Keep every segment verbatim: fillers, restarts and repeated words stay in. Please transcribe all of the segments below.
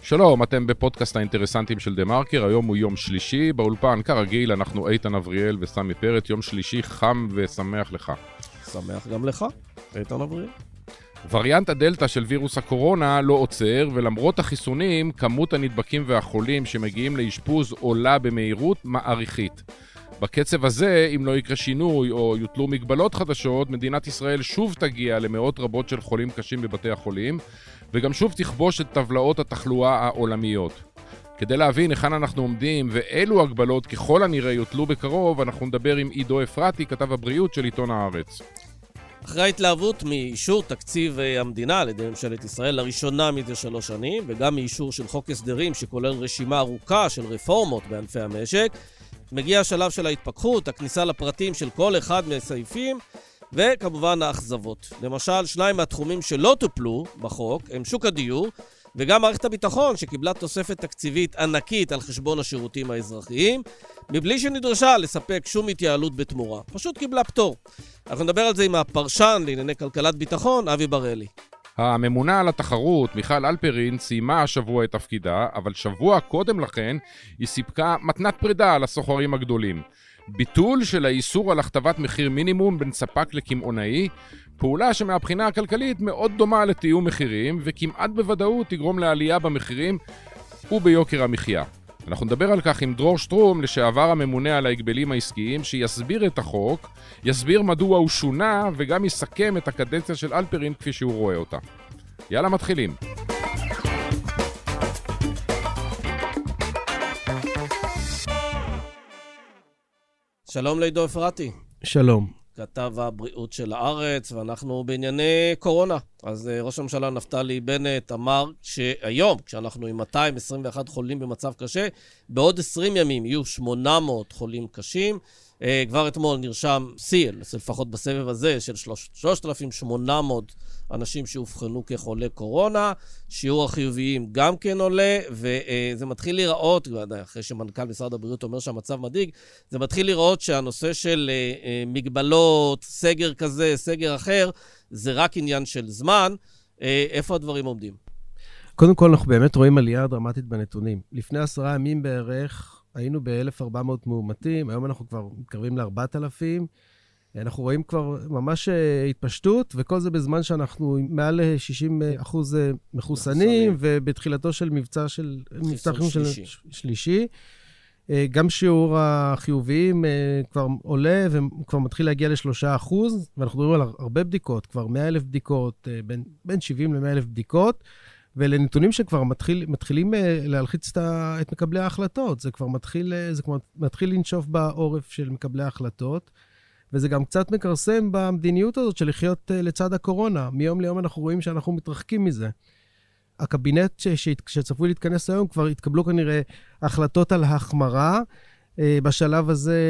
שלום, אתם בפודקאסט האינטרסנטים של דה מרקר, היום הוא יום שלישי, באולפן כרגיל אנחנו איתן אבריאל וסמי פרץ, יום שלישי חם ושמח לך. שמח גם לך, איתן אבריאל. וריאנט הדלטה של וירוס הקורונה לא עוצר, ולמרות החיסונים, כמות הנדבקים והחולים שמגיעים לאשפוז עולה במהירות מעריכית. בקצב הזה, אם לא יקרה שינוי או יוטלו מגבלות חדשות, מדינת ישראל שוב תגיע למאות רבות של חולים קשים בבתי החולים, וגם שוב תכבוש את טבלאות התחלואה העולמיות. כדי להבין היכן אנחנו עומדים ואילו הגבלות ככל הנראה יוטלו בקרוב, אנחנו נדבר עם עידו אפרתי, כתב הבריאות של עיתון הארץ. אחרי ההתלהבות מאישור תקציב המדינה על ידי ממשלת ישראל לראשונה מזה שלוש שנים, וגם מאישור של חוק הסדרים שכולל רשימה ארוכה של רפורמות בענפי המשק, מגיע השלב של ההתפכחות, הכניסה לפרטים של כל אחד מהסעיפים, וכמובן האכזבות. למשל, שניים מהתחומים שלא טופלו בחוק הם שוק הדיור, וגם מערכת הביטחון שקיבלה תוספת תקציבית ענקית על חשבון השירותים האזרחיים, מבלי שנדרשה לספק שום התייעלות בתמורה. פשוט קיבלה פטור. אנחנו נדבר על זה עם הפרשן לענייני כלכלת ביטחון, אבי בראלי. הממונה על התחרות, מיכל אלפרין, סיימה השבוע את תפקידה, אבל שבוע קודם לכן היא סיפקה מתנת פרידה לסוחרים הגדולים. ביטול של האיסור על הכתבת מחיר מינימום בין ספק לקמעונאי, פעולה שמהבחינה הכלכלית מאוד דומה לתיאום מחירים, וכמעט בוודאות תגרום לעלייה במחירים וביוקר המחיה. אנחנו נדבר על כך עם דרור שטרום, לשעבר הממונה על ההגבלים העסקיים, שיסביר את החוק, יסביר מדוע הוא שונה, וגם יסכם את הקדנציה של אלפרין כפי שהוא רואה אותה. יאללה, מתחילים. שלום לעידו אפרתי. שלום. כתב הבריאות של הארץ, ואנחנו בענייני קורונה. אז ראש הממשלה נפתלי בנט אמר שהיום, כשאנחנו עם מאתיים עשרים ואחד חולים במצב קשה, בעוד עשרים ימים יהיו שמונה מאות חולים קשים. כבר אתמול נרשם סי, לפחות בסבב הזה, של שלושת אלפים שמונה מאות אנשים שהובחנו כחולי קורונה. שיעור החיוביים גם כן עולה, וזה מתחיל להיראות, אחרי שמנכ"ל משרד הבריאות אומר שהמצב מדאיג, זה מתחיל להיראות שהנושא של מגבלות, סגר כזה, סגר אחר, זה רק עניין של זמן. איפה הדברים עומדים? קודם כל, אנחנו באמת רואים עלייה דרמטית בנתונים. לפני עשרה ימים בערך, היינו ב-אלף וארבע מאות מאומתים, היום אנחנו כבר מתקרבים ל-ארבעת אלפים, אנחנו רואים כבר ממש התפשטות, וכל זה בזמן שאנחנו מעל שישים אחוז מחוסנים, ובתחילתו של מבצע של מבצע חיסון של שלישי. גם שיעור החיוביים כבר עולה, וכבר מתחיל להגיע לשלושה אחוז, ואנחנו מדברים על הרבה בדיקות, כבר מאה אלף בדיקות, בין, בין שבעים למאה אלף בדיקות, ולנתונים שכבר מתחיל, מתחילים להלחיץ את מקבלי ההחלטות. זה כבר מתחיל, זה כבר מתחיל לנשוף בעורף של מקבלי ההחלטות, וזה גם קצת מקרסם במדיניות הזאת של לחיות לצד הקורונה. מיום ליום אנחנו רואים שאנחנו מתרחקים מזה. הקבינט שצפוי להתכנס היום כבר התקבלו כנראה החלטות על החמרה. בשלב הזה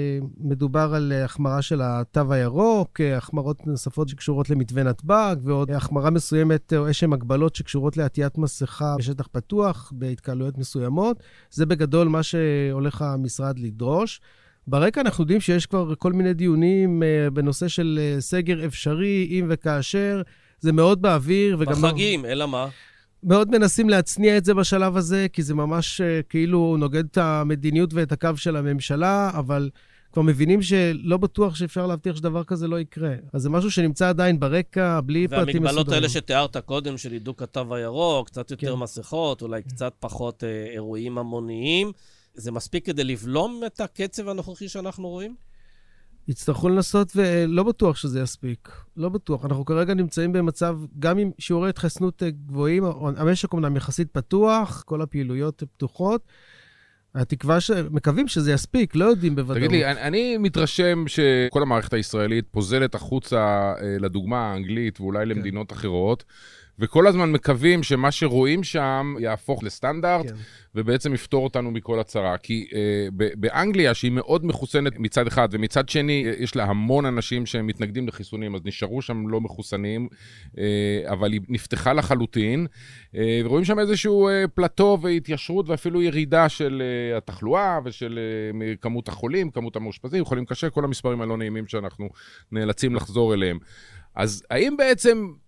מדובר על החמרה של התו הירוק, החמרות נוספות שקשורות למתווה נתב"ג, ועוד החמרה מסוימת או איזשהם הגבלות שקשורות לעטיית מסכה בשטח פתוח, בהתקהלויות מסוימות. זה בגדול מה שהולך המשרד לדרוש. ברקע אנחנו יודעים שיש כבר כל מיני דיונים בנושא של סגר אפשרי, אם וכאשר, זה מאוד באוויר. בחגים, אלא מה? מאוד מנסים להצניע את זה בשלב הזה, כי זה ממש כאילו נוגד את המדיניות ואת הקו של הממשלה, אבל כבר מבינים שלא בטוח שאפשר להבטיח שדבר כזה לא יקרה. אז זה משהו שנמצא עדיין ברקע, בלי פרטים מסודרים. והמגבלות האלה שתיארת קודם, של הידוק התו הירוק, קצת יותר כן. מסכות, אולי כן. קצת פחות אה, אירועים המוניים, זה מספיק כדי לבלום את הקצב הנוכחי שאנחנו רואים? יצטרכו לנסות, ולא בטוח שזה יספיק. לא בטוח. אנחנו כרגע נמצאים במצב, גם עם שיעורי התחסנות גבוהים, המשק אומנם יחסית פתוח, כל הפעילויות פתוחות, התקווה שמקווים שזה יספיק, לא יודעים בוודאות. תגיד לי, אני, אני מתרשם שכל המערכת הישראלית פוזלת החוצה לדוגמה האנגלית, ואולי כן. למדינות אחרות, וכל הזמן מקווים שמה שרואים שם יהפוך לסטנדרט, כן. ובעצם יפתור אותנו מכל הצרה. כי אה, באנגליה, שהיא מאוד מחוסנת מצד אחד, ומצד שני יש לה המון אנשים שמתנגדים לחיסונים, אז נשארו שם לא מחוסנים, אה, אבל היא נפתחה לחלוטין, אה, ורואים שם איזשהו אה, פלטו והתיישרות, ואפילו ירידה של אה, התחלואה, ושל אה, כמות החולים, כמות המאושפזים, חולים קשה, כל המספרים הלא נעימים שאנחנו נאלצים לחזור אליהם. אז האם בעצם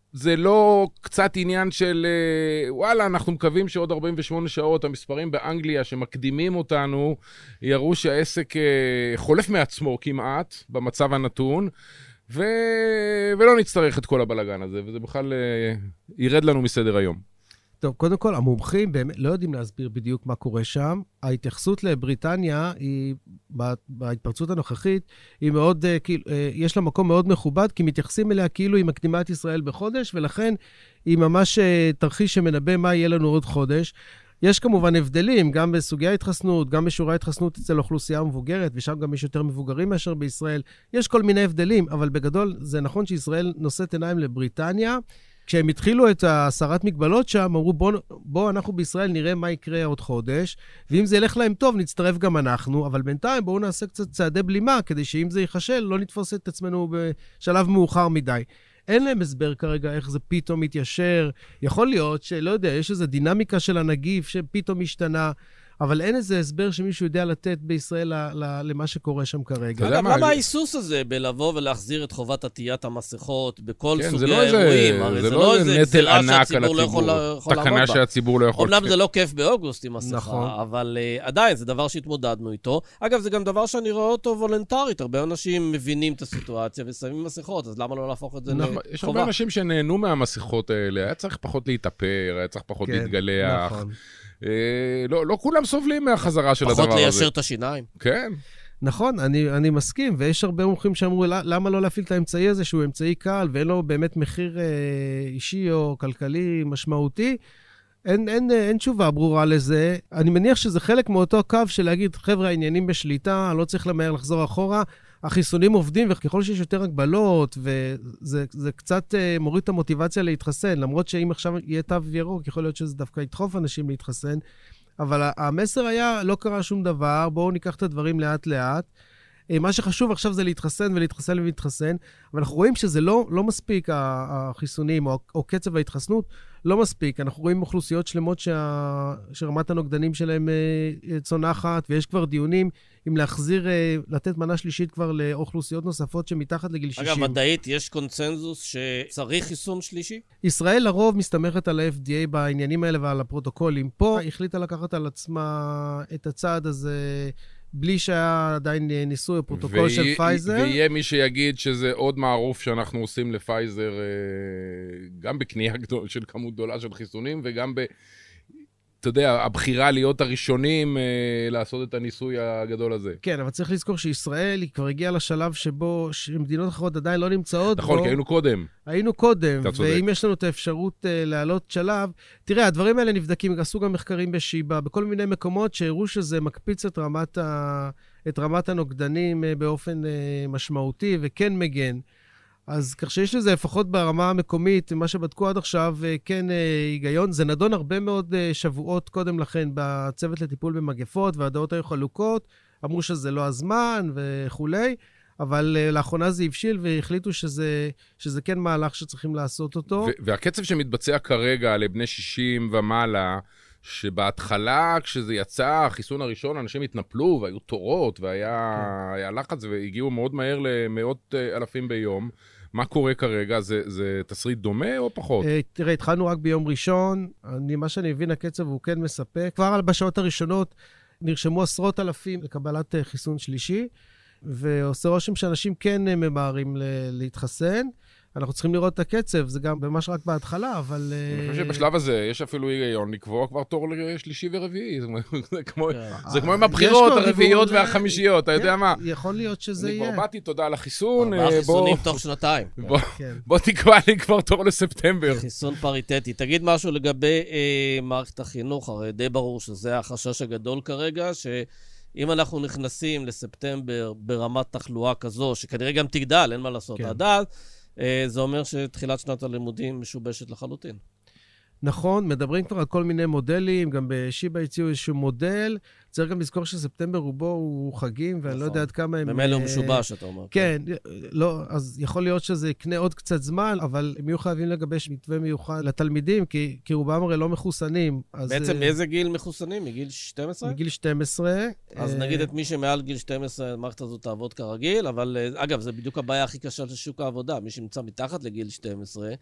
זה לא קצת עניין של, וואלה, אנחנו מקווים שעוד ארבעים ושמונה שעות המספרים באנגליה שמקדימים אותנו, יראו שהעסק חולף מעצמו כמעט במצב הנתון, ו... ולא נצטרך את כל הבלגן הזה, וזה בכלל ירד לנו מסדר היום. טוב, קודם כל, המומחים באמת לא יודעים להסביר בדיוק מה קורה שם. ההתייחסות לבריטניה, היא, בהתפרצות הנוכחית, היא מאוד, כאילו, יש לה מקום מאוד מכובד, כי מתייחסים אליה כאילו היא מקדימה את ישראל בחודש, ולכן היא ממש תרחיש שמנבא מה יהיה לנו עוד חודש. יש כמובן הבדלים, גם בסוגי ההתחסנות, גם בשיעורי ההתחסנות אצל אוכלוסייה מבוגרת, ושם גם יש יותר מבוגרים מאשר בישראל. יש כל מיני הבדלים, אבל בגדול זה נכון שישראל נושאת עיניים לבריטניה. כשהם התחילו את הסרת מגבלות שם, אמרו, בוא, בוא אנחנו בישראל נראה מה יקרה עוד חודש, ואם זה ילך להם טוב, נצטרף גם אנחנו, אבל בינתיים בואו נעשה קצת צעדי בלימה, כדי שאם זה ייחשל, לא נתפוס את עצמנו בשלב מאוחר מדי. אין להם הסבר כרגע איך זה פתאום מתיישר. יכול להיות שלא יודע, יש איזו דינמיקה של הנגיף שפתאום השתנה, אבל אין איזה הסבר שמישהו יודע לתת בישראל למה שקורה שם כרגע. אגב, למה ההיסוס הזה בלבוא ולהחזיר את חובת עטיית המסכות בכל סוגי האירועים? הרי זה לא איזה נטל ענק על הציבור. תקנה שהציבור לא יכול... אומנם זה לא כיף באוגוסט עם מסכה, אבל עדיין זה דבר שהתמודדנו איתו. אגב, זה גם דבר שאני רואה אותו וולנטרית. הרבה אנשים מבינים את הסיטואציה ושמים מסכות, אז למה לא להפוך את זה לחובה? יש הרבה אנשים שנהנו מהמסכות האלה. היה צריך פחות להתאפר, היה צריך פחות להתגלח. לא, לא כולם סובלים מהחזרה של הדבר הזה. פחות ליישר את השיניים. כן. נכון, אני, אני מסכים, ויש הרבה מומחים שאמרו, למה לא להפעיל את האמצעי הזה, שהוא אמצעי קל, ואין לו באמת מחיר אה, אישי או כלכלי משמעותי. אין, אין, אין תשובה ברורה לזה. אני מניח שזה חלק מאותו קו של להגיד, חבר'ה, העניינים בשליטה, לא צריך למהר לחזור אחורה. החיסונים עובדים, וככל שיש יותר הגבלות, וזה זה קצת מוריד את המוטיבציה להתחסן, למרות שאם עכשיו יהיה תו ירוק, יכול להיות שזה דווקא ידחוף אנשים להתחסן, אבל המסר היה, לא קרה שום דבר, בואו ניקח את הדברים לאט לאט. מה שחשוב עכשיו זה להתחסן ולהתחסן ולהתחסן, אבל אנחנו רואים שזה לא, לא מספיק, החיסונים או, או קצב ההתחסנות, לא מספיק. אנחנו רואים אוכלוסיות שלמות שה, שרמת הנוגדנים שלהם צונחת, ויש כבר דיונים אם להחזיר, לתת מנה שלישית כבר לאוכלוסיות נוספות שמתחת לגיל שישים. אגב, מדעית, יש קונצנזוס שצריך חיסון שלישי? ישראל לרוב מסתמכת על ה-אף די איי בעניינים האלה ועל הפרוטוקולים. פה החליטה לקחת על עצמה את הצעד הזה, בלי שהיה עדיין ניסוי או פרוטוקול של פייזר. ויהיה מי שיגיד שזה עוד מערוף שאנחנו עושים לפייזר, גם בקנייה גדול, של כמות גדולה של חיסונים, וגם ב... אתה יודע, הבחירה להיות הראשונים לעשות את הניסוי הגדול הזה. כן, אבל צריך לזכור שישראל היא כבר הגיעה לשלב שבו שמדינות אחרות עדיין לא נמצאות. נכון, כי היינו קודם. היינו קודם, ואם יש לנו את האפשרות לעלות שלב, תראה, הדברים האלה נבדקים, עשו גם מחקרים בשיבה, בכל מיני מקומות שהראו שזה מקפיץ את רמת, ה... את רמת הנוגדנים באופן משמעותי וכן מגן. אז כך שיש לזה לפחות ברמה המקומית, מה שבדקו עד עכשיו, כן היגיון. זה נדון הרבה מאוד שבועות קודם לכן בצוות לטיפול במגפות, והדעות היו חלוקות, אמרו שזה לא הזמן וכולי, אבל לאחרונה זה הבשיל והחליטו שזה, שזה כן מהלך שצריכים לעשות אותו. והקצב שמתבצע כרגע לבני שישים ומעלה, שבהתחלה, כשזה יצא, החיסון הראשון, אנשים התנפלו והיו תורות, והיה כן. היה לחץ, והגיעו מאוד מהר למאות אלפים ביום. מה קורה כרגע? זה, זה תסריט דומה או פחות? תראה, התחלנו רק ביום ראשון. אני, מה שאני מבין, הקצב הוא כן מספק. כבר בשעות הראשונות נרשמו עשרות אלפים לקבלת חיסון שלישי, ועושה רושם שאנשים כן ממהרים להתחסן. אנחנו צריכים לראות את הקצב, זה גם ממש רק בהתחלה, אבל... אני חושב שבשלב הזה יש אפילו היגיון לקבוע כבר תור לשלישי ורביעי. זה כמו עם הבחירות, הרביעיות והחמישיות, אתה יודע מה? יכול להיות שזה יהיה. אני כבר באתי, תודה על החיסון. ארבעה חיסונים תוך שנתיים. בוא תקבע לי כבר תור לספטמבר. חיסון פריטטי. תגיד משהו לגבי מערכת החינוך, הרי די ברור שזה החשש הגדול כרגע, שאם אנחנו נכנסים לספטמבר ברמת תחלואה כזו, שכנראה גם תגדל, אין מה לעשות עד אז, זה אומר שתחילת שנת הלימודים משובשת לחלוטין. נכון, מדברים כבר על כל מיני מודלים, גם בשיבה הציעו איזשהו מודל, צריך גם לזכור שספטמבר רובו הוא חגים, ואני לא יודע עד כמה הם... במילא הוא משובש, אתה אומר. כן, לא, אז יכול להיות שזה יקנה עוד קצת זמן, אבל הם יהיו חייבים לגבש מתווה מיוחד לתלמידים, כי, כי רובם הרי לא מחוסנים. בעצם באיזה גיל מחוסנים? מגיל שתים עשרה? מגיל שתים עשרה. אז נגיד את מי שמעל גיל שתים עשרה, המערכת הזאת תעבוד כרגיל, אבל אגב, זה בדיוק הבעיה הכי קשה של שוק העבודה. מי שנמצא מתחת לגיל שתים עשרה,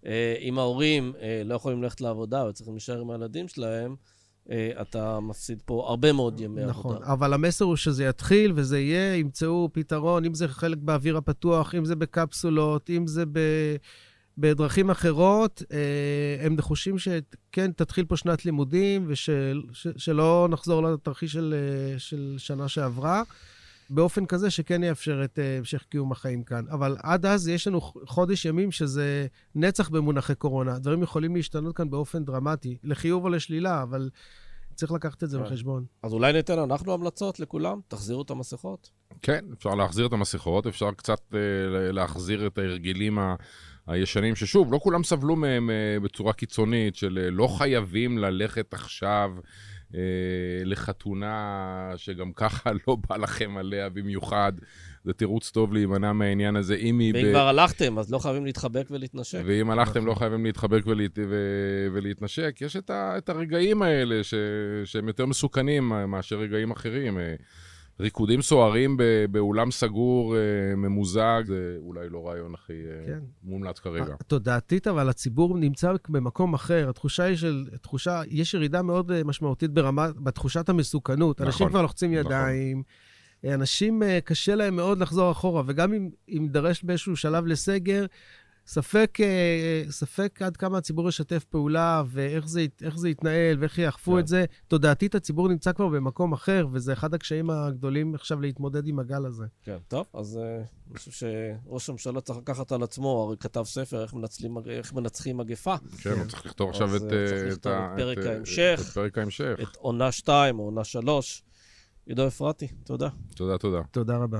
אם ההורים לא יכולים ללכת לעבודה וצריכים להישאר עם הילדים שלהם, אתה מפסיד פה הרבה מאוד ימי עבודה. נכון, אבל המסר הוא שזה יתחיל וזה יהיה, ימצאו פתרון, אם זה חלק באוויר הפתוח, אם זה בקפסולות, אם זה ב... בדרכים אחרות, הם נחושים שכן, תתחיל פה שנת לימודים, ושלא נחזור לתרחיש של, של שנה שעברה, באופן כזה שכן יאפשר את המשך קיום החיים כאן. אבל עד אז יש לנו חודש ימים שזה נצח במונחי קורונה. דברים יכולים להשתנות כאן באופן דרמטי, לחיוב או לשלילה, אבל צריך לקחת את זה בחשבון. אז אולי ניתן אנחנו המלצות לכולם? תחזירו את המסכות? כן, אפשר להחזיר את המסכות, אפשר קצת להחזיר את ההרגלים ה... הישנים ששוב, לא כולם סבלו מהם בצורה קיצונית, של לא חייבים ללכת עכשיו אה, לחתונה שגם ככה לא בא לכם עליה במיוחד. זה תירוץ טוב להימנע מהעניין הזה. אם היא... ואם ב... כבר הלכתם, אז לא חייבים להתחבק ולהתנשק. ואם הלכתם, לא חייבים להתחבק ולהת... ו... ולהתנשק. יש את, ה... את הרגעים האלה ש... שהם יותר מסוכנים מאשר רגעים אחרים. ריקודים סוערים באולם סגור, ממוזג, זה אולי לא רעיון הכי כן. מומלץ כרגע. תודעתית, אבל הציבור נמצא במקום אחר. התחושה היא של, תחושה, יש ירידה מאוד משמעותית ברמה, בתחושת המסוכנות. נכון, אנשים כבר לוחצים ידיים, נכון. אנשים קשה להם מאוד לחזור אחורה, וגם אם, אם דרש באיזשהו שלב לסגר, ספק, ספק עד כמה הציבור ישתף פעולה, ואיך זה, איך זה יתנהל, ואיך יאכפו כן. את זה. תודעתית, הציבור נמצא כבר במקום אחר, וזה אחד הקשיים הגדולים עכשיו להתמודד עם הגל הזה. כן, טוב, אז אני חושב שראש הממשלה צריך לקחת על עצמו, הרי כתב ספר, איך, מנצלים, איך מנצחים מגפה. כן, הוא צריך לכתוב עכשיו את, את, את פרק את, ההמשך, את פרק ההמשך. את עונה שתיים או עונה שלוש. ידו אפרתי, תודה. תודה, תודה. תודה רבה.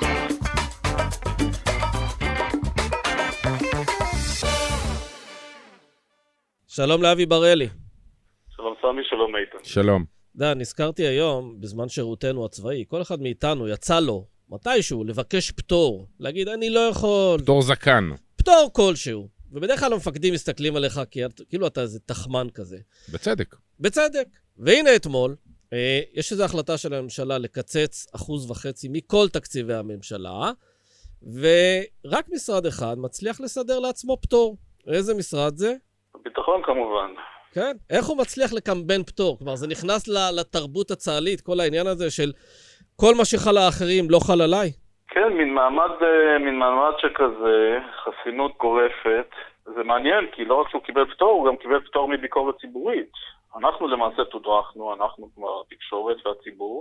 שלום לאבי בראלי. שלום סמי, שלום איתן. שלום. דה, נזכרתי היום, בזמן שירותנו הצבאי, כל אחד מאיתנו יצא לו, מתישהו, לבקש פטור. להגיד, אני לא יכול. פטור זקן. פטור כלשהו. ובדרך כלל המפקדים מסתכלים עליך, כי כאילו אתה איזה תחמן כזה. בצדק. בצדק. והנה אתמול, אה, יש איזו החלטה של הממשלה לקצץ אחוז וחצי מכל תקציבי הממשלה, ורק משרד אחד מצליח לסדר לעצמו פטור. איזה משרד זה? ביטחון כמובן. כן? איך הוא מצליח לקמבן פטור? כלומר, זה נכנס לתרבות הצה"לית, כל העניין הזה של כל מה שחל האחרים לא חל עליי? כן, מן מעמד, מן מעמד שכזה, חסינות גורפת. זה מעניין, כי לא רק שהוא קיבל פטור, הוא גם קיבל פטור מביקורת ציבורית. אנחנו למעשה תודרכנו, אנחנו כמו התקשורת והציבור,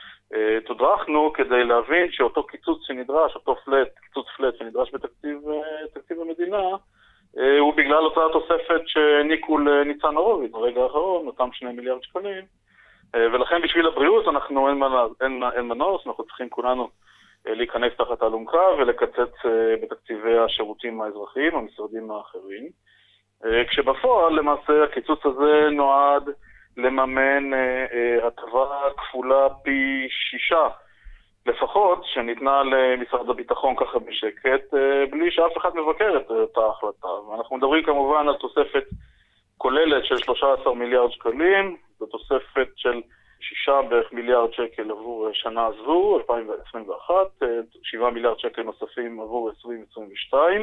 תודרכנו כדי להבין שאותו קיצוץ שנדרש, אותו פלט, קיצוץ פלט שנדרש בתקציב תקציב המדינה, הוא בגלל אותה תוספת שהעניקו לניצן הורוביץ ברגע האחרון, אותם שני מיליארד שקלים, ולכן בשביל הבריאות אנחנו אין, אין, אין מנוס, אנחנו צריכים כולנו להיכנס תחת אלונקה ולקצץ בתקציבי השירותים האזרחיים, המשרדים האחרים. כשבפועל למעשה הקיצוץ הזה נועד לממן הטבה כפולה פי שישה לפחות, שניתנה למשרד הביטחון ככה בשקט, בלי שאף אחד מבקר את אותה החלטה. ואנחנו מדברים כמובן על תוספת כוללת של שלושה עשר מיליארד שקלים, זו תוספת של שישה בערך מיליארד שקל עבור שנה זו, אלפיים עשרים ואחת, שבעה מיליארד שקל נוספים עבור עשרים עשרים ושתיים.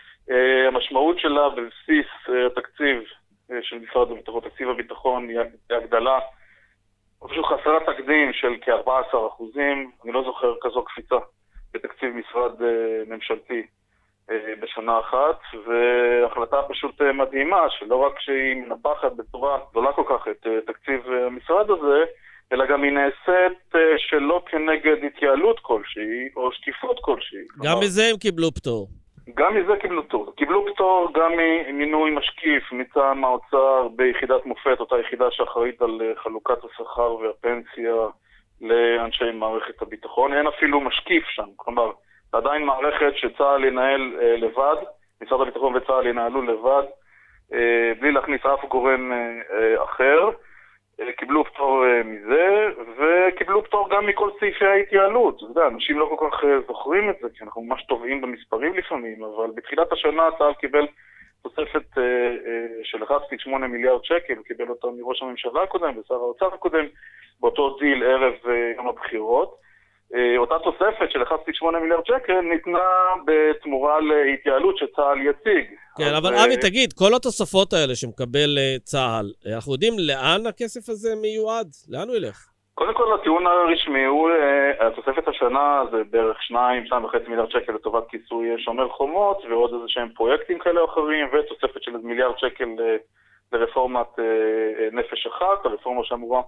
המשמעות שלה בבסיס התקציב של משרד הביטחון, תקציב הביטחון, היא הגדלה פשוט חסרת תקדים של כ-ארבעה עשר אחוזים, אני לא זוכר כזו קפיצה בתקציב משרד ממשלתי בשנה אחת, והחלטה פשוט מדהימה, שלא רק שהיא מנפחת בצורה גדולה כל כך את תקציב המשרד הזה, אלא גם היא נעשית שלא כנגד התייעלות כלשהי, או שקיפות כלשהי. גם מזה הם קיבלו פטור. גם מזה קיבלו פטור. קיבלו פטור גם ממינוי משקיף מטעם האוצר ביחידת מופת, אותה יחידה שאחראית על חלוקת השכר והפנסיה לאנשי מערכת הביטחון. אין אפילו משקיף שם, כלומר, עדיין מערכת שצה"ל ינהל לבד, משרד הביטחון וצה"ל ינהלו לבד, בלי להכניס אף גורם אחר. קיבלו פטור מזה, וקיבלו פטור גם מכל סעיפי ההתייעלות. אתה יודע, אנשים לא כל כך זוכרים את זה, כי אנחנו ממש טובעים במספרים לפעמים, אבל בתחילת השנה צה"ל קיבל תוספת של אחד נקודה שמונה מיליארד שקל, קיבל אותה מראש הממשלה הקודם ושר האוצר הקודם, באותו דיל ערב יום הבחירות, אותה תוספת של אחד נקודה שמונה מיליארד שקל ניתנה בתמורה להתייעלות שצה"ל יציג. כן, אבל אבי, תגיד, כל התוספות האלה שמקבל צה"ל, אנחנו יודעים לאן הכסף הזה מיועד? לאן הוא ילך? קודם כל, הטיעון הרשמי הוא, התוספת השנה זה בערך שניים, שניים וחצי מיליארד שקל לטובת כיסוי שומר חומות, ועוד איזה שהם פרויקטים כאלה או אחרים, ותוספת של מיליארד שקל לרפורמת נפש אחת, הרפורמה שאמורה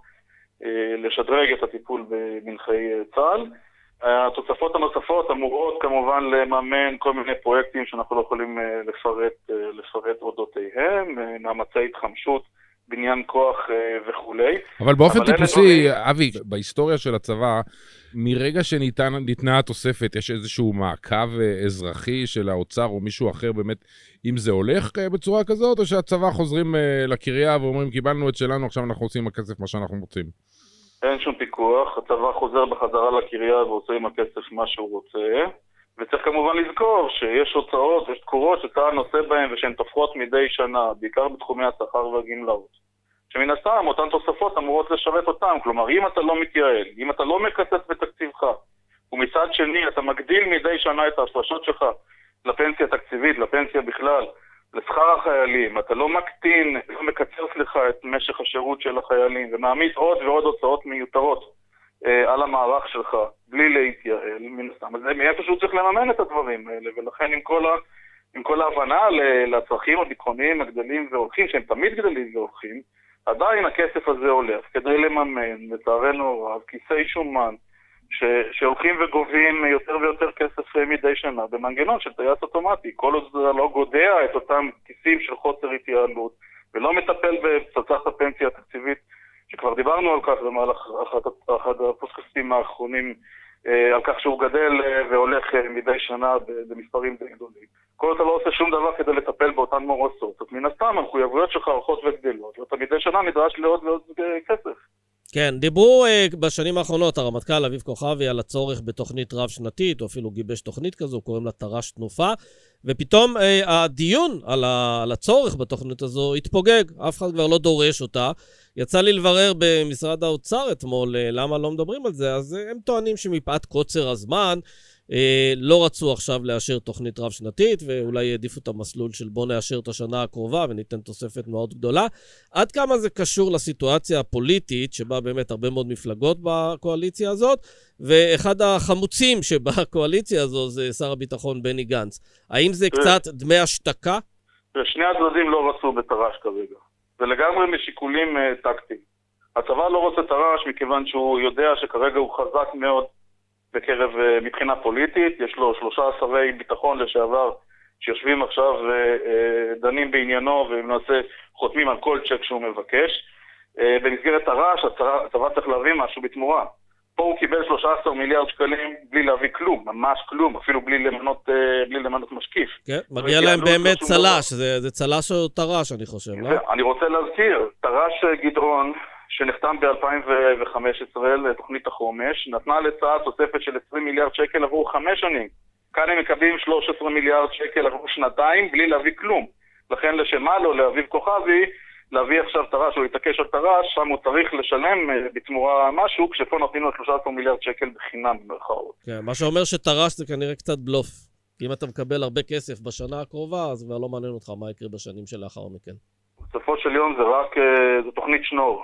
לשדרג את הטיפול במנחי צה"ל. התוספות הנוספות אמורות כמובן לממן כל מיני פרויקטים שאנחנו לא יכולים לפרט, לפרט אודותיהם, מאמצי התחמשות, בניין כוח וכולי. אבל באופן טיפוסי, אבי, בהיסטוריה של הצבא, מרגע שניתנה התוספת, יש איזשהו מעקב אזרחי של האוצר או מישהו אחר באמת, אם זה הולך בצורה כזאת, או שהצבא חוזרים לקריה ואומרים, קיבלנו את שלנו, עכשיו אנחנו עושים הכסף מה שאנחנו רוצים? אין שום פיקוח, הצבא חוזר בחזרה לקריה ועושה עם הכסף מה שהוא רוצה, וצריך כמובן לזכור שיש הוצאות, יש תקורות שצה"ל נושא בהן ושהן תופחות מדי שנה, בעיקר בתחומי השכר והגמלאות. שמן הסתם, אותן תוספות אמורות לשרת אותם, כלומר, אם אתה לא מתייעל, אם אתה לא מקצץ בתקציבך, ומצד שני אתה מגדיל מדי שנה את ההפרשות שלך לפנסיה תקציבית, לפנסיה בכלל, לשכר החיילים, אתה לא מקטין, לא מקצר סליחה את משך השירות של החיילים, ומעמיד עוד ועוד הוצאות מיותרות אה, על המערך שלך, בלי להתייעל, מן הסתם. אז מאיפשהו צריך לממן את הדברים האלה, ולכן עם כל, ה, עם כל ההבנה לצרכים הביטחוניים הגדלים והולכים, שהם תמיד גדלים והולכים, עדיין הכסף הזה הולך כדי לממן, לצערנו הרב, כיסי שומן, ש, שהולכים וגובים יותר ויותר כסף מדי שנה במנגנון של טייס אוטומטי. כל עוד זה לא גודע את אותם כיסים של חוסר התייעלות, ולא מטפל בפצצת הפנסיה התקציבית, שכבר דיברנו על כך במהלך אחד, אחד הפודקאסטים האחרונים, על כך שהוא גדל והולך מדי שנה במספרים די גדולים. כל עוד אתה לא עושה שום דבר כדי לטפל באותן מורסות. אז מן הסתם, המחויבויות שלך הולכות וגדלות, ואתה מדי שנה נדרש לעוד ועוד כסף. כן, דיברו uh, בשנים האחרונות, הרמטכ"ל אביב כוכבי, על הצורך בתוכנית רב-שנתית, או אפילו גיבש תוכנית כזו, קוראים לה תר"ש תנופה, ופתאום uh, הדיון על, ה, על הצורך בתוכנית הזו התפוגג, אף אחד כבר לא דורש אותה. יצא לי לברר במשרד האוצר אתמול uh, למה לא מדברים על זה, אז uh, הם טוענים שמפאת קוצר הזמן, אה, לא רצו עכשיו לאשר תוכנית רב-שנתית, ואולי העדיפו את המסלול של בוא נאשר את השנה הקרובה וניתן תוספת מאוד גדולה. עד כמה זה קשור לסיטואציה הפוליטית, שבה באמת הרבה מאוד מפלגות בקואליציה הזאת, ואחד החמוצים שבקואליציה הזו זה שר הביטחון בני גנץ. האם זה קצת דמי השתקה? שני הצדדים לא רצו בתר"ש כרגע, ולגמרי משיקולים uh, טקטיים. הצבא לא רוצה תר"ש מכיוון שהוא יודע שכרגע הוא חזק מאוד בקרב uh, מבחינה פוליטית. יש לו שלושה שרי ביטחון לשעבר שיושבים עכשיו ודנים uh, בעניינו ולמעשה חותמים על כל צ'ק שהוא מבקש. Uh, במסגרת תר"ש הצבא צריך להביא משהו בתמורה. פה הוא קיבל שלושה עשר מיליארד שקלים בלי להביא כלום, ממש כלום, אפילו בלי למנות, בלי למנות משקיף. כן, מגיע להם באמת צלש, זה, זה צלש או תר"ש, אני חושב, לא? אני רוצה להזכיר, תר"ש גדעון, שנחתם ב-אלפיים וחמש עשרה לתוכנית החומש, נתנה לצה"ל תוספת של עשרים מיליארד שקל עבור חמש שנים. כאן הם מקבלים שלושה עשר מיליארד שקל עבור שנתיים, בלי להביא כלום. לכן לשמה לו, לאביב כוכבי, להביא עכשיו תר"ש או להתעקש על תר"ש, שם הוא צריך לשלם בתמורה משהו, כשפה נותנים לו שלושה עשר מיליארד שקל בחינם במרכאות. כן, מה שאומר שתר"ש זה כנראה קצת בלוף. אם אתה מקבל הרבה כסף בשנה הקרובה, אז כבר לא מעניין אותך מה יקרה בשנים שלאחר מכן. בסופו של יום זה רק, זו תוכנית שנור.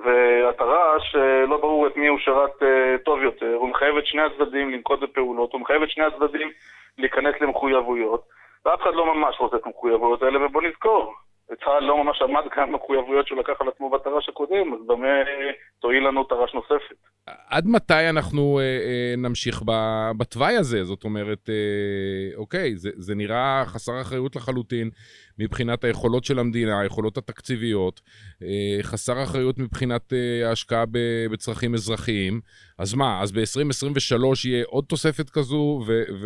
והתר"ש לא ברור את מי הוא שרת טוב יותר. הוא מחייב את שני הצדדים לנקוט בפעולות, הוא מחייב את שני הצדדים להיכנס למחויבויות, ואף אחד לא ממש רוצה את המחויבויות האלה, ובוא נזכור. צה"ל לא ממש עמד כאן מחויבויות שהוא לקח על עצמו בתר"ש הקודם, אז במה תועיל לנו תר"ש נוספת. עד מתי אנחנו אה, אה, נמשיך בתוואי הזה? זאת אומרת, אה, אוקיי, זה, זה נראה חסר אחריות לחלוטין מבחינת היכולות של המדינה, היכולות התקציביות, אה, חסר אחריות מבחינת אה, ההשקעה בצרכים אזרחיים. אז מה, אז ב-עשרים עשרים ושלוש יהיה עוד תוספת כזו,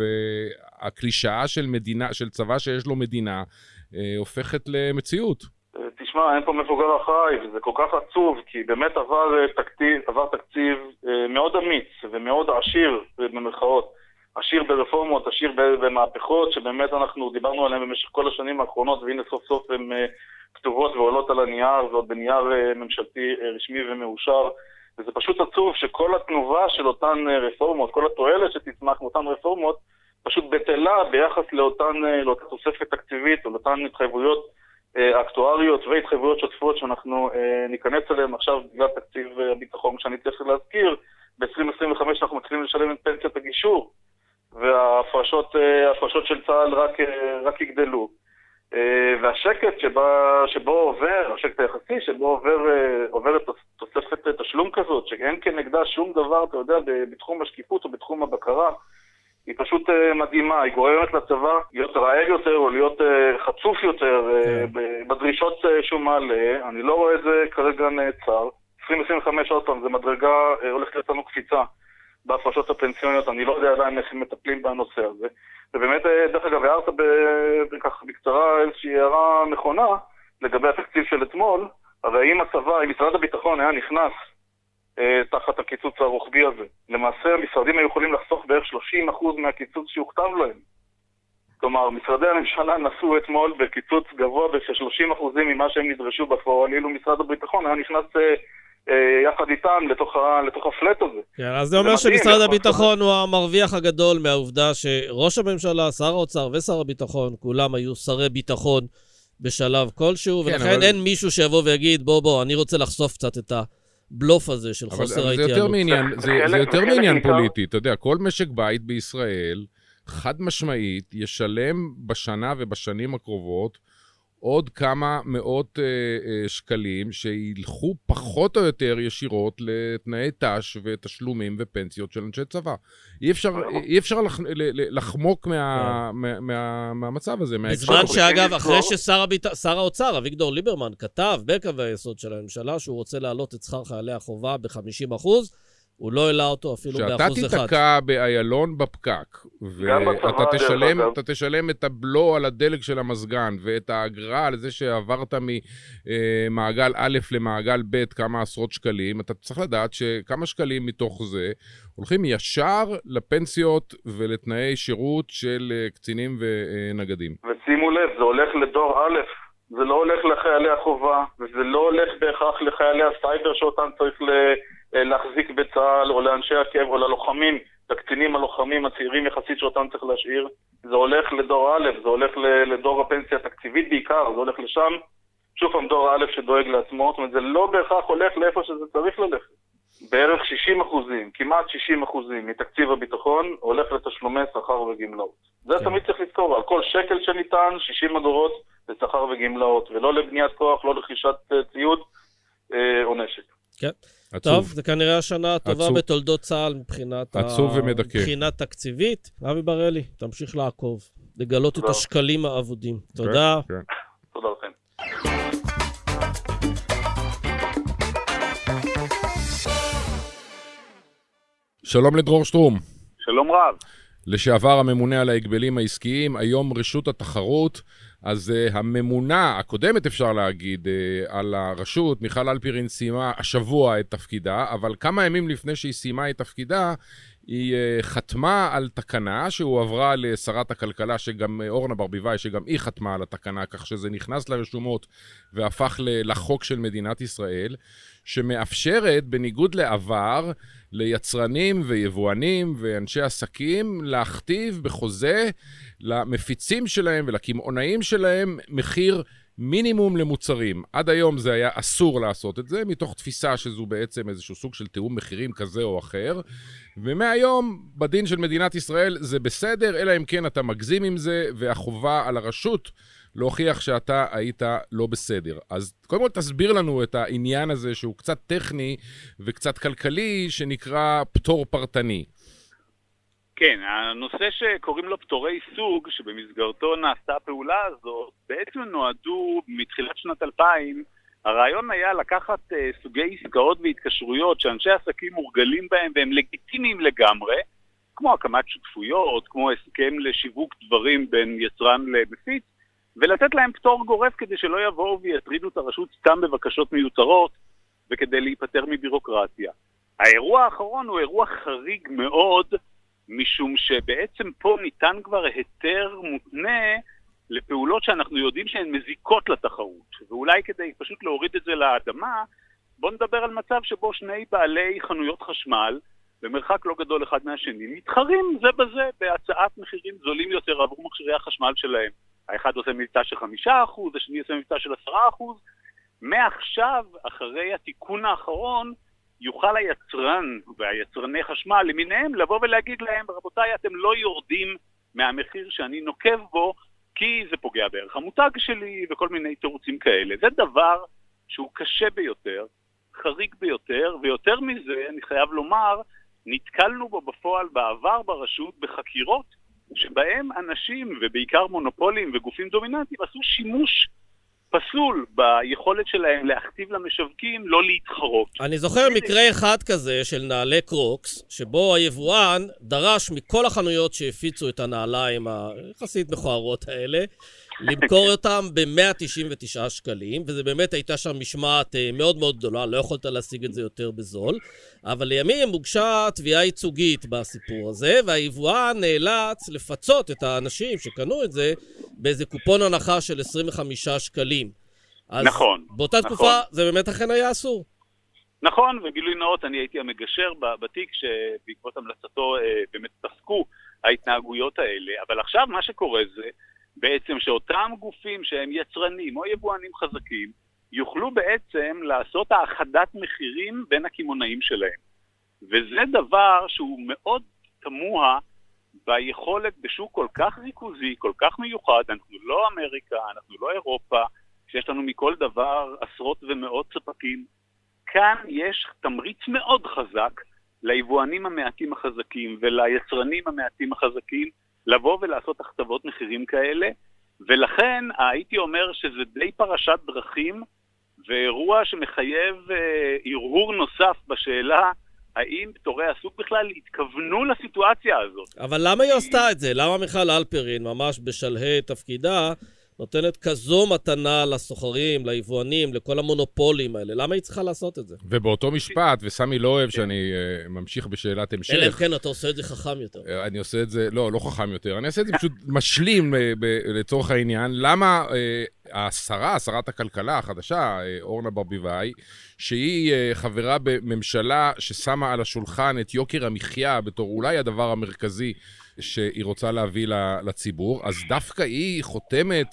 והקלישאה של מדינה, של צבא שיש לו מדינה, הופכת למציאות. תשמע, אין פה מבוגר אחראי, וזה כל כך עצוב, כי באמת עבר תקציב, עבר תקציב מאוד אמיץ ומאוד עשיר במרכאות, עשיר ברפורמות, עשיר במהפכות, שבאמת אנחנו דיברנו עליהן במשך כל השנים האחרונות, והנה סוף סוף הן כתובות ועולות על הנייר, ועוד בנייר ממשלתי רשמי ומאושר, וזה פשוט עצוב שכל התנובה של אותן רפורמות, כל התועלת שתצמח מאותן רפורמות, פשוט בטלה ביחס לאותן, לאותה תוספת תקציבית, או לאותן התחייבויות אקטואריות והתחייבויות שוטפות שאנחנו ניכנס אליהן עכשיו בגלל תקציב הביטחון, שאני צריך להזכיר, ב-עשרים עשרים וחמש אנחנו מתחילים לשלם את פנסיית הגישור, וההפרשות ההפרשות של צה"ל רק, רק יגדלו. והשקט שבה, שבו עובר, השקט היחסי שבו עובר, עוברת תוספת תשלום כזאת, שאין כנגדה שום דבר, אתה יודע, בתחום השקיפות או בתחום הבקרה, היא פשוט מדהימה, היא גורמת לצבא להיות רעב יותר או להיות חצוף יותר בדרישות שהוא מעלה. אני לא רואה את זה כרגע נעצר. עשרים עשרים וחמש עוד פעם, זה מדרגה, הולכת לתנו קפיצה בהפרשות הפנסיוניות, אני לא יודע עדיין איך הם מטפלים בנושא הזה. ובאמת, דרך אגב, הערת בכך בקצרה איזושהי הערה נכונה לגבי התקציב של אתמול, הרי אם הצבא, אם משרד הביטחון היה נכנס תחת הקיצוץ הרוחבי הזה. למעשה, המשרדים היו יכולים לחסוך בערך שלושים אחוז מהקיצוץ שהוכתב להם. כלומר, משרדי הממשלה נסו אתמול בקיצוץ גבוה ב-שלושים אחוזים ממה שהם נדרשו בפועל, אילו משרד הביטחון היה נכנס יחד איתם לתוך, לתוך הפלט הזה. כן, אז זה אומר שמשרד הביטחון הוא המרוויח הגדול מהעובדה שראש הממשלה, שר האוצר ושר הביטחון, כולם היו שרי ביטחון בשלב כלשהו, ולכן כן, אבל... אין מישהו שיבוא ויגיד, בוא בוא, אני רוצה לחשוף קצת את ה... בלוף הזה של חוסר ההתייעלות. זה יותר מעניין, זה, זה יותר מעניין פוליטי. אתה יודע, כל משק בית בישראל, חד משמעית, ישלם בשנה ובשנים הקרובות עוד כמה מאות אה, אה, שקלים שילכו פחות או יותר ישירות לתנאי תש ותשלומים ופנסיות של אנשי צבא. אי אפשר, אי אפשר לח, לחמוק מה, מה, מה, מהמצב הזה. בזמן שאגב, אחרי ששר הביט... שר האוצר, אביגדור ליברמן, כתב בקווי היסוד של הממשלה שהוא רוצה להעלות את שכר חיילי החובה ב-חמישים אחוז, הוא לא העלה אותו אפילו באחוז אחד. שאתה תיתקע באיילון בפקק, ואתה תשלם, אתה תשלם את הבלו על הדלק של המזגן, ואת האגרה על זה שעברת ממעגל א' למעגל ב' כמה עשרות שקלים, אתה צריך לדעת שכמה שקלים מתוך זה הולכים ישר לפנסיות ולתנאי שירות של קצינים ונגדים. ושימו לב, זה הולך לדור א', זה לא הולך לחיילי החובה, וזה לא הולך בהכרח לחיילי הסייבר שאותם צריך ל... להחזיק בצה"ל, או לאנשי הקבע, או ללוחמים, לקצינים הלוחמים הצעירים יחסית שאותם צריך להשאיר. זה הולך לדור א', זה הולך לדור הפנסיה התקציבית בעיקר, זה הולך לשם. שוב פעם דור א' שדואג לעצמו, זאת אומרת, זה לא בהכרח הולך לאיפה שזה צריך ללכת. בערך שישים אחוזים, כמעט שישים אחוזים מתקציב הביטחון, הולך לתשלומי שכר וגמלאות. זה תמיד צריך לזכור, על כל שקל שניתן, שישים אגורות לשכר וגמלאות, ולא לבניית כוח, לא לרכישת ציוד אה, או נשק. כן. עצוב. טוב, זה כנראה השנה הטובה עצוב. בתולדות צה"ל מבחינת, עצוב ה... מבחינת תקציבית. אבי בראלי, תמשיך לעקוב, לגלות תודה. את השקלים האבודים. תודה. כן, כן. תודה לכם. שלום לדרור שטרום. שלום רב. לשעבר הממונה על ההגבלים העסקיים, היום רשות התחרות. אז uh, הממונה הקודמת אפשר להגיד uh, על הרשות, מיכל אלפרין סיימה השבוע את תפקידה, אבל כמה ימים לפני שהיא סיימה את תפקידה, היא uh, חתמה על תקנה שהועברה לשרת הכלכלה, שגם uh, אורנה ברביבאי, שגם היא חתמה על התקנה, כך שזה נכנס לרשומות והפך לחוק של מדינת ישראל, שמאפשרת בניגוד לעבר ליצרנים ויבואנים ואנשי עסקים להכתיב בחוזה למפיצים שלהם ולקמעונאים שלהם מחיר מינימום למוצרים. עד היום זה היה אסור לעשות את זה, מתוך תפיסה שזו בעצם איזשהו סוג של תיאום מחירים כזה או אחר, ומהיום בדין של מדינת ישראל זה בסדר, אלא אם כן אתה מגזים עם זה, והחובה על הרשות להוכיח שאתה היית לא בסדר. אז קודם כל תסביר לנו את העניין הזה שהוא קצת טכני וקצת כלכלי, שנקרא פטור פרטני. כן, הנושא שקוראים לו פטורי סוג, שבמסגרתו נעשתה הפעולה הזאת, בעצם נועדו מתחילת שנת אלפיים, הרעיון היה לקחת uh, סוגי עסקאות והתקשרויות שאנשי עסקים מורגלים בהם והם לגיטימיים לגמרי, כמו הקמת שותפויות, כמו הסכם לשיווק דברים בין יצרן למפיץ, ולתת להם פטור גורף כדי שלא יבואו ויטרידו את הרשות סתם בבקשות מיותרות, וכדי להיפטר מבירוקרטיה. האירוע האחרון הוא אירוע חריג מאוד, משום שבעצם פה ניתן כבר היתר מותנה לפעולות שאנחנו יודעים שהן מזיקות לתחרות. ואולי כדי פשוט להוריד את זה לאדמה, בוא נדבר על מצב שבו שני בעלי חנויות חשמל, במרחק לא גדול אחד מהשני, מתחרים זה בזה בהצעת מחירים זולים יותר עבור מכשירי החשמל שלהם. האחד עושה מבצע של חמישה אחוז, השני עושה מבצע של עשרה אחוז. מעכשיו, אחרי התיקון האחרון, יוכל היצרן והיצרני חשמל למיניהם לבוא ולהגיד להם, רבותיי, אתם לא יורדים מהמחיר שאני נוקב בו, כי זה פוגע בערך המותג שלי וכל מיני תירוצים כאלה. זה דבר שהוא קשה ביותר, חריג ביותר, ויותר מזה, אני חייב לומר, נתקלנו בו בפועל בעבר ברשות בחקירות, שבהם אנשים, ובעיקר מונופולים וגופים דומיננטיים, עשו שימוש פסול ביכולת שלהם להכתיב למשווקים לא להתחרות. אני זוכר מקרה אחד כזה של נעלי קרוקס, שבו היבואן דרש מכל החנויות שהפיצו את הנעליים היחסית מכוערות האלה, למכור אותם ב-מאה תשעים ותשעה שקלים, וזה באמת הייתה שם משמעת מאוד מאוד גדולה, לא יכולת להשיג את זה יותר בזול, אבל לימים הוגשה תביעה ייצוגית בסיפור הזה, והיבואן נאלץ לפצות את האנשים שקנו את זה באיזה קופון הנחה של עשרים וחמישה שקלים. אז נכון. באותה נכון. תקופה זה באמת אכן היה אסור. נכון, וגילוי נאות, אני הייתי המגשר בתיק שבעקבות המלצתו באמת פסקו ההתנהגויות האלה, אבל עכשיו מה שקורה זה בעצם שאותם גופים שהם יצרנים או יבואנים חזקים, יוכלו בעצם לעשות האחדת מחירים בין הכימונאים שלהם. וזה דבר שהוא מאוד תמוה ביכולת בשוק כל כך ריכוזי, כל כך מיוחד, אנחנו לא אמריקה, אנחנו לא אירופה, שיש לנו מכל דבר עשרות ומאות ספקים. כאן יש תמריץ מאוד חזק ליבואנים המעטים החזקים וליצרנים המעטים החזקים, לבוא ולעשות הכתבות מחירים כאלה, ולכן הייתי אומר שזה די פרשת דרכים, ואירוע שמחייב ערעור נוסף בשאלה, האם פטורי הסוג בכלל התכוונו לסיטואציה הזאת. אבל למה היא עשתה את זה? למה מיכל אלפרין, ממש בשלהי תפקידה, נותנת כזו מתנה לסוחרים, ליבואנים, לכל המונופולים האלה? למה היא צריכה לעשות את זה? ובאותו משפט, וסמי לא אוהב שאני uh, ממשיך בשאלת המשך. אלא כן, אתה עושה את זה חכם יותר. Uh, אני עושה את זה, לא, לא חכם יותר. אני אעשה את זה פשוט משלים uh, ב- לצורך העניין. למה uh, השרה, שרת הכלכלה החדשה, uh, אורנה ברביבאי, שהיא uh, חברה בממשלה ששמה על השולחן את יוקר המחיה בתור אולי הדבר המרכזי שהיא רוצה להביא לציבור, אז דווקא היא חותמת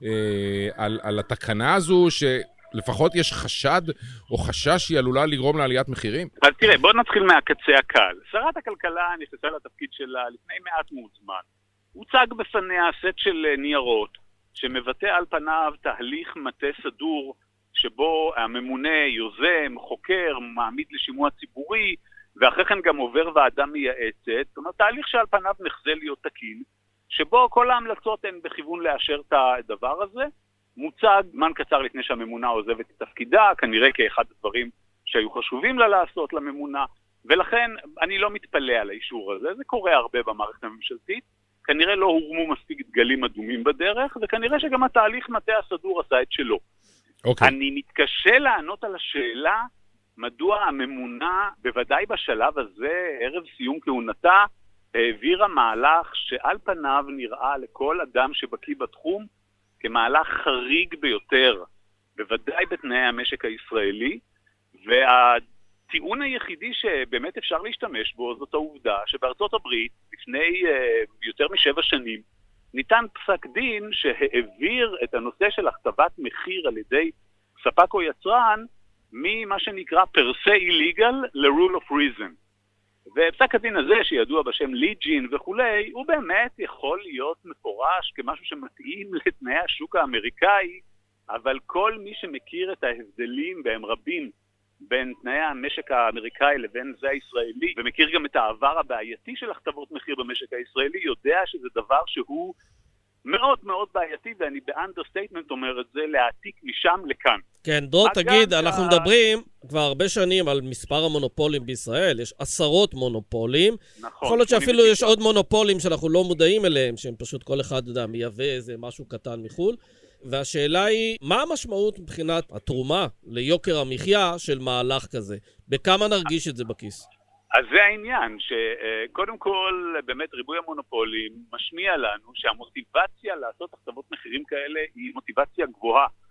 אה, על, על התקנה הזו שלפחות יש חשד או חשש שהיא עלולה לגרום לעליית מחירים? אז תראה, בוא נתחיל מהקצה הקל. שרת הכלכלה נכנסה לתפקיד שלה לפני מעט מאוד זמן. הוצג בפניה סט של ניירות שמבטא על פניו תהליך מטה סדור שבו הממונה יוזם, חוקר, מעמיד לשימוע ציבורי, ואחרי כן גם עובר ועדה מייעצת, זאת אומרת, תהליך שעל פניו נחזה להיות תקין, שבו כל ההמלצות הן בכיוון לאשר את הדבר הזה, מוצג זמן קצר לפני שהממונה עוזבת את תפקידה, כנראה כאחד הדברים שהיו חשובים לה לעשות לממונה, ולכן אני לא מתפלא על האישור הזה, זה קורה הרבה במערכת הממשלתית, כנראה לא הורמו מספיק דגלים אדומים בדרך, וכנראה שגם התהליך מטה הסדור עשה את שלו. Okay. אני מתקשה לענות על השאלה, מדוע הממונה, בוודאי בשלב הזה, ערב סיום כהונתה, העבירה מהלך שעל פניו נראה לכל אדם שבקיא בתחום כמהלך חריג ביותר, בוודאי בתנאי המשק הישראלי, והטיעון היחידי שבאמת אפשר להשתמש בו זאת העובדה שבארצות הברית, לפני uh, יותר משבע שנים, ניתן פסק דין שהעביר את הנושא של הכתבת מחיר על ידי ספק או יצרן, ממה שנקרא per se illegal ל-rule of reason. ופסק הדין הזה, שידוע בשם ליג'ין וכולי, הוא באמת יכול להיות מפורש כמשהו שמתאים לתנאי השוק האמריקאי, אבל כל מי שמכיר את ההבדלים, והם רבים, בין תנאי המשק האמריקאי לבין זה הישראלי, ומכיר גם את העבר הבעייתי של הכתבות מחיר במשק הישראלי, יודע שזה דבר שהוא מאוד מאוד בעייתי, ואני באנדרסטייטמנט אומר את זה, להעתיק משם לכאן. כן, דרור, תגיד, אנחנו מדברים כבר הרבה שנים על מספר המונופולים בישראל, יש עשרות מונופולים, נכון. יכול להיות שאפילו יש עוד מונופולים שאנחנו לא מודעים אליהם, שהם פשוט כל אחד יודע, מייבא איזה משהו קטן מחול, והשאלה היא, מה המשמעות מבחינת התרומה ליוקר המחיה של מהלך כזה? בכמה נרגיש את זה בכיס? אז זה העניין, שקודם כל, באמת ריבוי המונופולים משמיע לנו שהמוטיבציה לעשות הכתבות מחירים כאלה היא מוטיבציה גבוהה.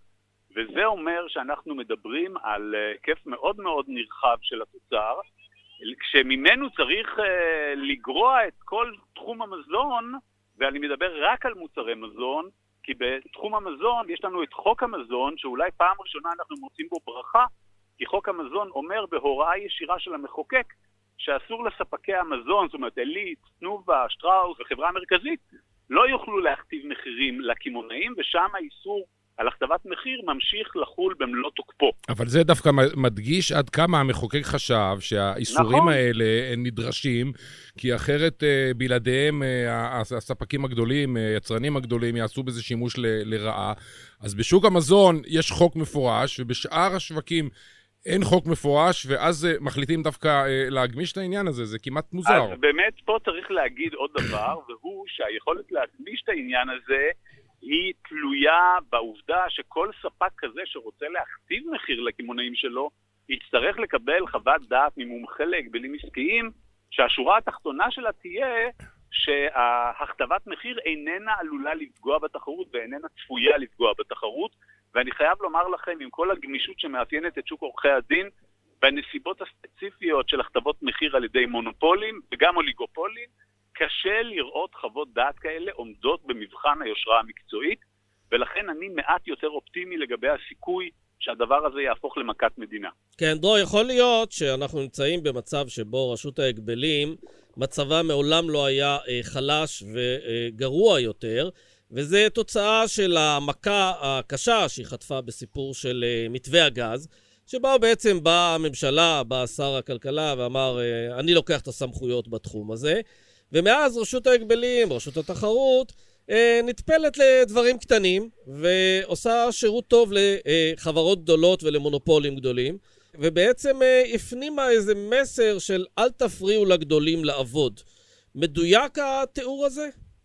וזה אומר שאנחנו מדברים על היקף מאוד מאוד נרחב של התוצר, כשממנו צריך uh, לגרוע את כל תחום המזון, ואני מדבר רק על מוצרי מזון, כי בתחום המזון יש לנו את חוק המזון, שאולי פעם ראשונה אנחנו מוצאים בו ברכה, כי חוק המזון אומר בהוראה ישירה של המחוקק, שאסור לספקי המזון, זאת אומרת אלית, תנובה, שטראוס וחברה מרכזית, לא יוכלו להכתיב מחירים לקמעונאים, ושם האיסור על הכתבת מחיר ממשיך לחול במלוא תוקפו. אבל זה דווקא מדגיש עד כמה המחוקק חשב שהאיסורים נכון. האלה נדרשים, כי אחרת בלעדיהם הספקים הגדולים, יצרנים הגדולים, יעשו בזה שימוש ל- לרעה. אז בשוק המזון יש חוק מפורש, ובשאר השווקים אין חוק מפורש, ואז מחליטים דווקא להגמיש את העניין הזה, זה כמעט מוזר. אז באמת פה צריך להגיד עוד דבר, והוא שהיכולת להגמיש את העניין הזה, היא תלויה בעובדה שכל ספק כזה שרוצה להכתיב מחיר לקמעונאים שלו, יצטרך לקבל חוות דעת ממומחה להגבלים עסקיים, שהשורה התחתונה שלה תהיה שהכתבת מחיר איננה עלולה לפגוע בתחרות, ואיננה צפויה לפגוע בתחרות, ואני חייב לומר לכם, עם כל הגמישות שמאפיינת את שוק עורכי הדין, בנסיבות הספציפיות של הכתבות מחיר על ידי מונופולים, וגם אוליגופולים, קשה לראות חוות דעת כאלה עומדות במבחן היושרה המקצועית, ולכן אני מעט יותר אופטימי לגבי הסיכוי שהדבר הזה יהפוך למכת מדינה. כן, דרור, יכול להיות שאנחנו נמצאים במצב שבו רשות ההגבלים, מצבה מעולם לא היה חלש וגרוע יותר, וזה תוצאה של המכה הקשה שהיא חטפה בסיפור של מתווה הגז, שבה בעצם באה הממשלה, בא שר הכלכלה ואמר, אני לוקח את הסמכויות בתחום הזה, ומאז רשות ההגבלים, רשות התחרות, נטפלת לדברים קטנים, ועושה שירות טוב לחברות גדולות ולמונופולים גדולים, ובעצם הפנימה איזה מסר של אל תפריעו לגדולים לעבוד. מדויק התיאור הזה?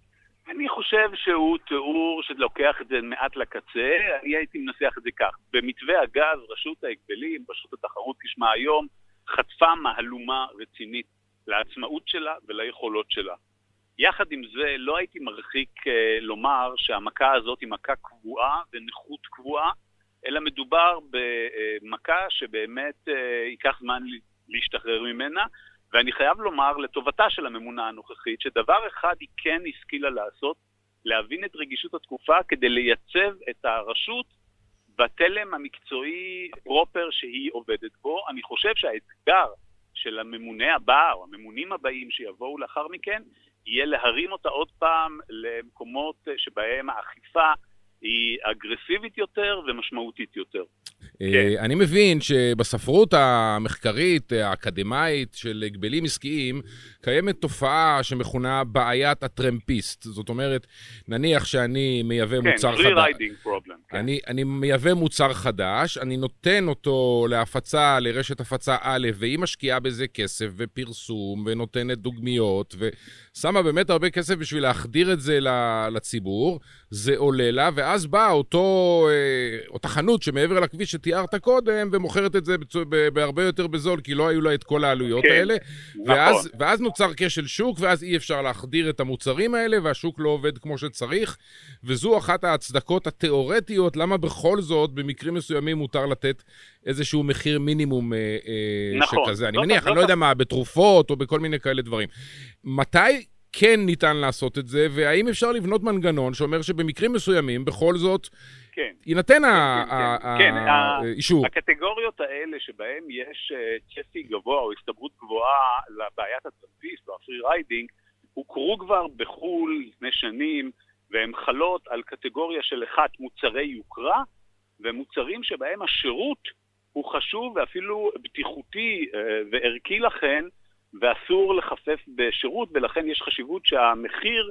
אני חושב שהוא תיאור שלוקח את זה מעט לקצה, אני הייתי מנסח את זה כך. במתווה הגז, רשות ההגבלים, רשות התחרות כשמה היום, חטפה מהלומה רצינית לעצמאות שלה וליכולות שלה. יחד עם זה, לא הייתי מרחיק אה, לומר שהמכה הזאת היא מכה קבועה ונכות קבועה, אלא מדובר במכה שבאמת אה, ייקח זמן להשתחרר ממנה, ואני חייב לומר לטובתה של הממונה הנוכחית, שדבר אחד היא כן השכילה לעשות, להבין את רגישות התקופה כדי לייצב את הרשות בתלם המקצועי פרופר שהיא עובדת בו. אני חושב שהאתגר של הממונה הבא או הממונים הבאים שיבואו לאחר מכן, יהיה להרים אותה עוד פעם למקומות שבהם האכיפה היא אגרסיבית יותר ומשמעותית יותר. אני מבין שבספרות המחקרית, האקדמית של הגבלים עסקיים, קיימת תופעה שמכונה בעיית הטרמפיסט. זאת אומרת, נניח שאני מייבא מוצר חדש. אני, אני מייבא מוצר חדש, אני נותן אותו להפצה, לרשת הפצה א', והיא משקיעה בזה כסף ופרסום, ונותנת דוגמיות, ושמה באמת הרבה כסף בשביל להחדיר את זה לציבור, זה עולה לה, ואז באה אותו, אותה חנות שמעבר לכביש שתיארת קודם, ומוכרת את זה בהרבה יותר בזול, כי לא היו לה את כל העלויות האלה, ואז, ואז נוצר כשל שוק, ואז אי אפשר להחדיר את המוצרים האלה, והשוק לא עובד כמו שצריך, וזו אחת ההצדקות התיאורטיות, למה בכל זאת, במקרים מסוימים מותר לתת איזשהו מחיר מינימום נכון. שכזה. אני מניח, אני לא יודע מה, בתרופות, או בכל מיני כאלה דברים. מתי כן ניתן לעשות את זה, והאם אפשר לבנות מנגנון שאומר שבמקרים מסוימים, בכל זאת, כן. יינתן כן, האישור. הקטגוריות האלה שבהם יש צפי גבוה או הסתברות גבוהה לבעיית הטרמפיסט או הפרי ריידינג, הוכרו כבר בחול לפני שנים, והן חלות על קטגוריה של אחת מוצרי יוקרה, ומוצרים שבהם השירות הוא חשוב ואפילו בטיחותי וערכי לכן, ואסור לחפף בשירות, ולכן יש חשיבות שהמחיר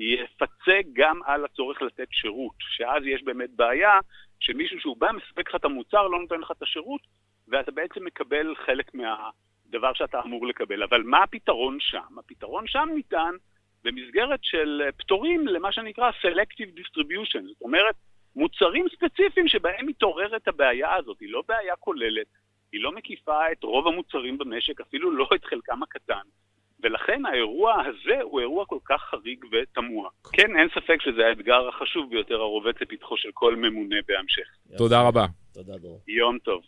יפצה גם על הצורך לתת שירות, שאז יש באמת בעיה שמישהו שהוא בא מספק לך את המוצר לא נותן לך את השירות, ואתה בעצם מקבל חלק מהדבר שאתה אמור לקבל. אבל מה הפתרון שם? הפתרון שם ניתן במסגרת של פטורים למה שנקרא selective distribution, זאת אומרת מוצרים ספציפיים שבהם מתעוררת הבעיה הזאת, היא לא בעיה כוללת, היא לא מקיפה את רוב המוצרים במשק, אפילו לא את חלקם הקטן. ולכן האירוע הזה הוא אירוע כל כך חריג ותמוה. כן, אין ספק שזה האתגר החשוב ביותר הרובץ לפתחו של כל ממונה בהמשך. תודה רבה. תודה דור. יום טוב.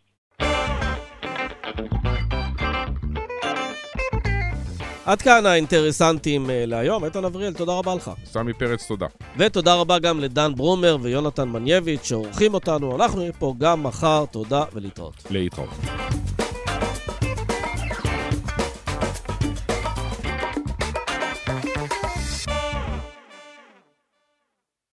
עד כאן האינטרסנטים להיום. איתן אבריאל, תודה רבה לך. סמי פרץ, תודה. ותודה רבה גם לדן ברומר ויונתן מנייביץ' שעורכים אותנו. אנחנו נהיה פה גם מחר. תודה ולהתראות. להתראות.